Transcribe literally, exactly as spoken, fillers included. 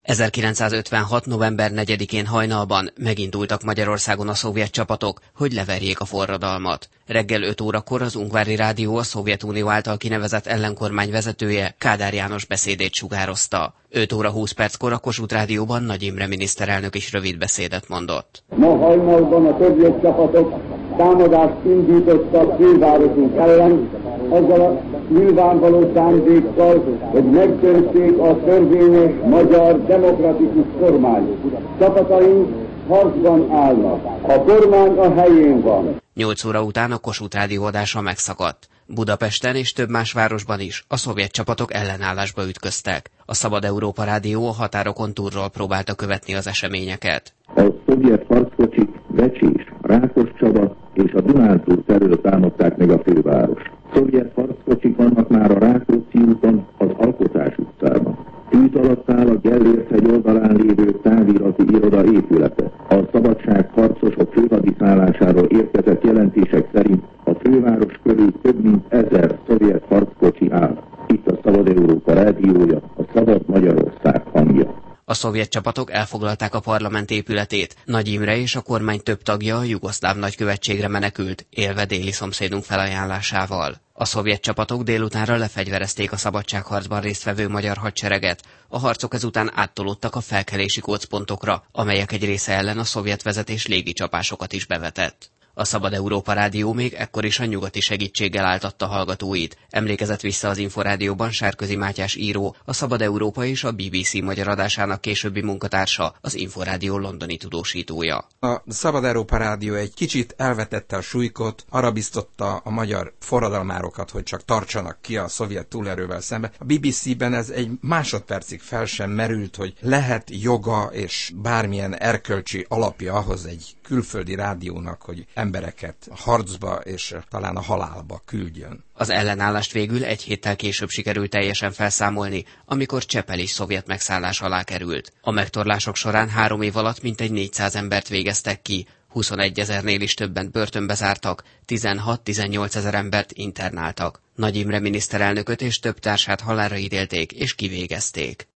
ezerkilencszázötvenhat. november negyedikén hajnalban megindultak Magyarországon a szovjet csapatok, hogy leverjék a forradalmat. Reggel öt órakor az Ungvári Rádió a Szovjetunió által kinevezett ellenkormány vezetője, Kádár János beszédét sugározta. öt óra húsz perckor a Kossuth Rádióban Nagy Imre miniszterelnök is rövid beszédet mondott. Ma hajnalban a szovjet csapatok támadást indítottak fővárosunk ellen, azzal a nyilvánvaló szándékkal, hogy megtörték a törvényes magyar demokratikus kormányt. Csapataink harcban állnak. A kormány a helyén van. nyolc óra után a Kossuth Rádió adása megszakadt. Budapesten és több más városban is a szovjet csapatok ellenállásba ütköztek. A Szabad Európa Rádió a határokon túlról próbálta követni az eseményeket. A szovjet harckocsik Vecsés, Rákoscsaba és a Dunántúl felől támadták meg a főváros. Szovjet harckocsik vannak már a Rákóczi úton, az Alkotás utcában. Tűz alatt áll a Gellért-hegy oldalán lévő távirati iroda épülete. A szabadság harcosok főhadiszállásáról érkezett jelentések szerint a főváros körül több mint ezer szovjet harckocsi áll. Itt a Szabad Európa Rádiója, a Szabad Magyarország hangja. A szovjet csapatok elfoglalták a parlament épületét. Nagy Imre és a kormány több tagja a jugoszláv nagykövetségre menekült, élve déli szomszédunk felajánlásával. A szovjet csapatok délutánra lefegyverezték a szabadságharcban résztvevő magyar hadsereget. A harcok ezután áttolódtak a felkelési gócpontokra, amelyek egy része ellen a szovjet vezetés légicsapásokat is bevetett. A Szabad Európa Rádió még ekkor is a nyugati segítséggel áltatta hallgatóit. Emlékezett vissza az Inforádióban Sárközi Mátyás író, a Szabad Európa és a bé bé cé magyar adásának későbbi munkatársa, az Inforádió londoni tudósítója. A Szabad Európa Rádió egy kicsit elvetette a súlykot, arra biztatta a magyar forradalmárokat, hogy csak tartsanak ki a szovjet túlerővel szemben. A bé bé cében ez egy másodpercig fel sem merült, hogy lehet joga és bármilyen erkölcsi alapja ahhoz egy külföldi rádiónak, hogy embereket harcba és talán a halálba küldjön. Az ellenállást végül egy héttel később sikerült teljesen felszámolni, amikor Csepel is szovjet megszállás alá került. A megtorlások során három év alatt mintegy négyszáz embert végeztek ki, huszonegyezernél is többen börtönbe zártak, tizenhat-tizennyolc ezer embert internáltak. Nagy Imre miniszterelnököt és több társát halálra ítélték és kivégezték.